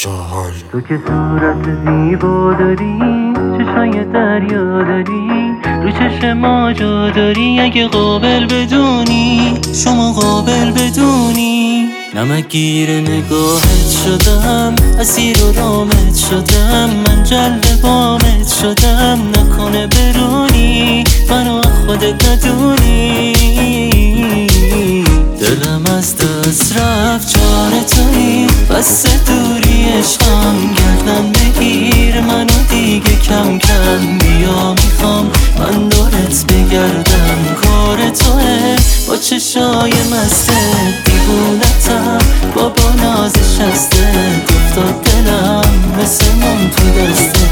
جهان. تو که صورت زیبا داری، چشای دریا داری، رو چشم ما جا داری. اگه قابل بدونی، شما قابل بدونی، نمک گیر نگاهت شدم، اسیر و رامت شدم، من جلب بامت شدم. نکنه برونی منو خودت ندونی. دلم از دست رفت چاره تویی، بس دوری عشقم. گردن بگیر منو دیگه کم کم، بیا میخوام من دورت بگردم. کار توه با چشای مسته، دیوونتم بابا نازش هسته. افتاد دلم مثل من تو دسته.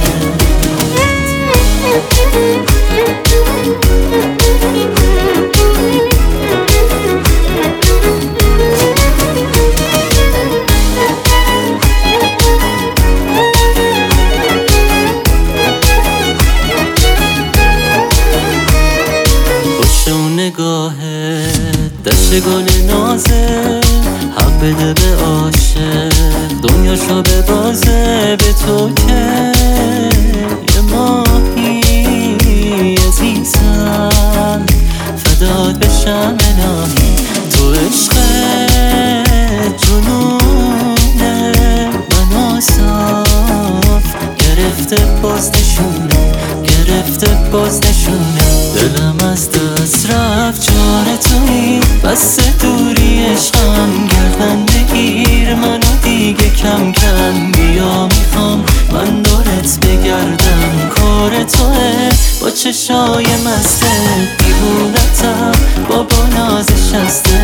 نگاهت دشت گل نازه، حق بده به عاشق دنیاشو به بازه. به تو که یه ماهی عزیزم، فدات بشم الهی. تو عشق جنونه منو صاف گرفته باز نشونه، گرفته باز نشونه. دلم از دست رفت چاره تویی، بس دوری عشقم. گردن بگیر منو دیگه کم کم، بیا میخوام من دورت بگردم. کار توه با چشای مسته، دیوونتم بابا نازش هسته.